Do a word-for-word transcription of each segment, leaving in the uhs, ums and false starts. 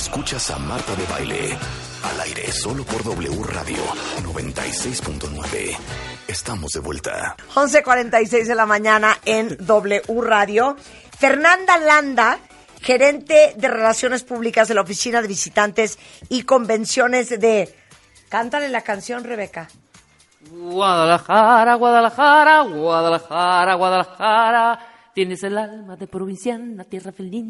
Escuchas a Marta de Baile, al aire solo por W Radio noventa y seis punto nueve. Estamos de vuelta. once cuarenta y seis de la mañana en W Radio. Fernanda Landa, gerente de Relaciones Públicas de la Oficina de Visitantes y Convenciones de... Cántale la canción, Rebeca. Guadalajara, Guadalajara, Guadalajara, Guadalajara. Tienes el alma de provinciana, tierra feliz.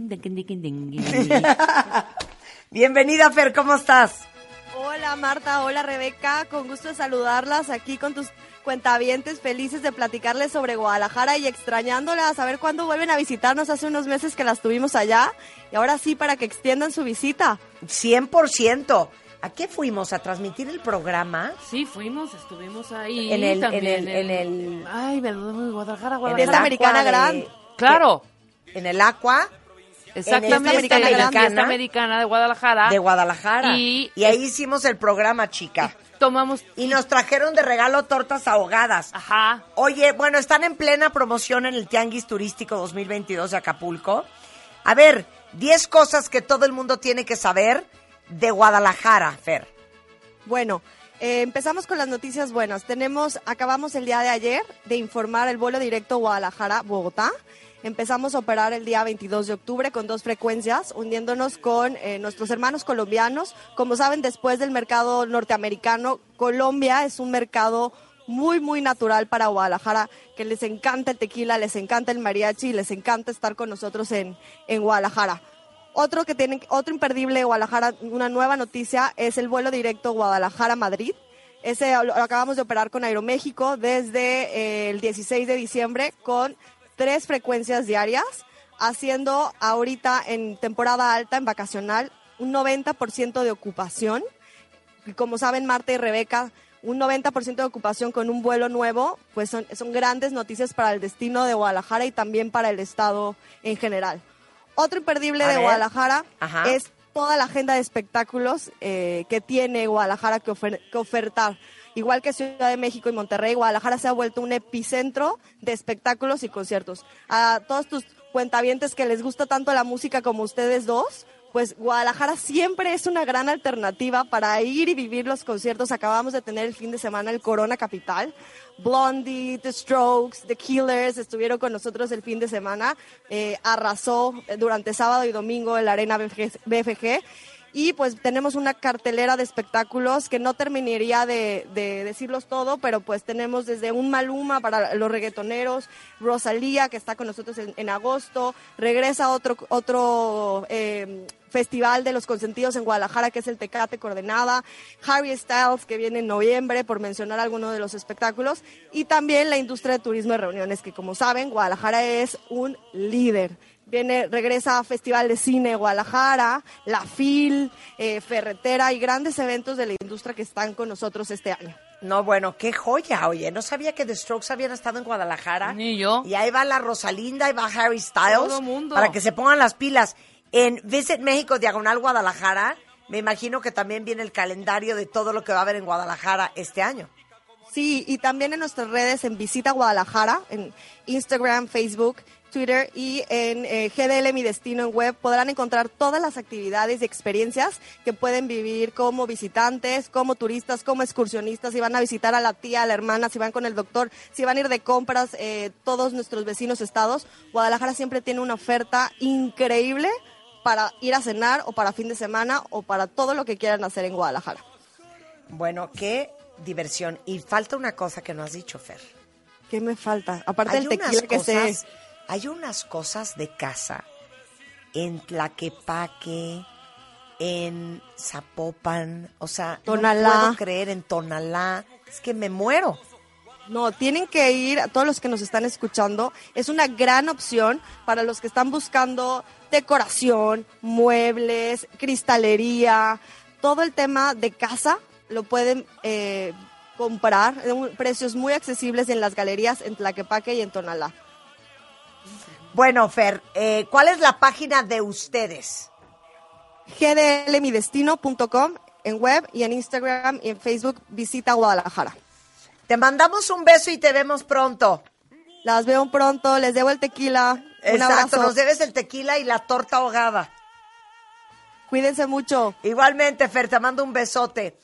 Bienvenida, Fer, ¿cómo estás? Hola, Marta, hola, Rebeca. Con gusto de saludarlas aquí con tus cuentavientes, felices de platicarles sobre Guadalajara y extrañándolas, a ver cuándo vuelven a visitarnos. Hace unos meses que las tuvimos allá y ahora sí para que extiendan su visita. cien por ciento. ¿A qué fuimos? ¿A transmitir el programa? Sí, fuimos, estuvimos ahí. En el... también, en el, en el Ay, perdón, Guadalajara, En Guadalajara. esta Americana de- Grand. Claro, En el Aqua exactamente, esta esta Americana americana, Grande. americana de Guadalajara. de Guadalajara. Y- Y ahí hicimos el programa, chica. Tomamos... Y nos trajeron de regalo tortas ahogadas. Ajá. Oye, bueno, están en plena promoción en el Tianguis Turístico dos mil veintidós de Acapulco. A ver, diez cosas que todo el mundo tiene que saber de Guadalajara, Fer. Bueno, eh, empezamos con las noticias buenas. Tenemos, acabamos el día de ayer de informar el vuelo directo Guadalajara-Bogotá. Empezamos a operar el día veintidós de octubre con dos frecuencias, uniéndonos con eh, nuestros hermanos colombianos. Como saben, después del mercado norteamericano, Colombia es un mercado muy, muy natural para Guadalajara, que les encanta el tequila, les encanta el mariachi y les encanta estar con nosotros en, en Guadalajara. Otro que tienen, otro imperdible de Guadalajara, una nueva noticia, es el vuelo directo Guadalajara-Madrid. Ese lo acabamos de operar con Aeroméxico desde eh, el dieciséis de diciembre con tres frecuencias diarias, haciendo ahorita en temporada alta, en vacacional, un noventa por ciento de ocupación. Y como saben, Marta y Rebeca, un noventa por ciento de ocupación con un vuelo nuevo, pues son, son grandes noticias para el destino de Guadalajara y también para el estado en general. Otro imperdible A de ver. Guadalajara Ajá. es toda la agenda de espectáculos eh, que tiene Guadalajara que, ofer- que ofertar. Igual que Ciudad de México y Monterrey, Guadalajara se ha vuelto un epicentro de espectáculos y conciertos. A todos tus cuentavientes que les gusta tanto la música como ustedes dos, pues Guadalajara siempre es una gran alternativa para ir y vivir los conciertos. Acabamos de tener el fin de semana el Corona Capital. Blondie, The Strokes, The Killers estuvieron con nosotros el fin de semana. Eh, arrasó durante sábado y domingo en la Arena B F G. Y pues tenemos una cartelera de espectáculos que no terminaría de, de decirlos todo, pero pues tenemos desde un Maluma para los reggaetoneros, Rosalía que está con nosotros en, en agosto, regresa otro otro eh, festival de los consentidos en Guadalajara que es el Tecate Coordenada, Harry Styles que viene en noviembre por mencionar algunos de los espectáculos y también la industria de turismo y reuniones que como saben Guadalajara es un líder. Viene, regresa a Festival de Cine Guadalajara, La Fil, eh, Ferretera y grandes eventos de la industria que están con nosotros este año. No, bueno, qué joya, oye. No sabía que The Strokes habían estado en Guadalajara. Ni yo. Y ahí va la Rosalinda, ahí va Harry Styles. Todo mundo. Para que se pongan las pilas. En Visit México, Diagonal Guadalajara, me imagino que también viene el calendario de todo lo que va a haber en Guadalajara este año. Sí, y también en nuestras redes en Visita Guadalajara, en Instagram, Facebook, Twitter y en eh, G D L Mi Destino en web podrán encontrar todas las actividades y experiencias que pueden vivir como visitantes, como turistas, como excursionistas, si van a visitar a la tía, a la hermana, si van con el doctor, si van a ir de compras, eh, todos nuestros vecinos estados. Guadalajara siempre tiene una oferta increíble para ir a cenar o para fin de semana o para todo lo que quieran hacer en Guadalajara. Bueno, qué diversión. Y falta una cosa que no has dicho, Fer. ¿Qué me falta? Aparte Hay del unas tequila que cosas, sé. hay unas cosas de casa en Tlaquepaque, en Zapopan, o sea, Tonalá. no puedo creer en Tonalá. Es que me muero. No, tienen que ir, a todos los que nos están escuchando, es una gran opción para los que están buscando decoración, muebles, cristalería, todo el tema de casa lo pueden eh, comprar en precios muy accesibles en las galerías en Tlaquepaque y en Tonalá. Bueno, Fer, eh, ¿cuál es la página de ustedes? G D L mi destino punto com en web y en Instagram y en Facebook Visita Guadalajara. Te mandamos un beso y te vemos pronto. Las veo pronto, les debo el tequila. Un Exacto, abrazo. nos debes el tequila y la torta ahogada. Cuídense mucho. Igualmente, Fer, te mando un besote.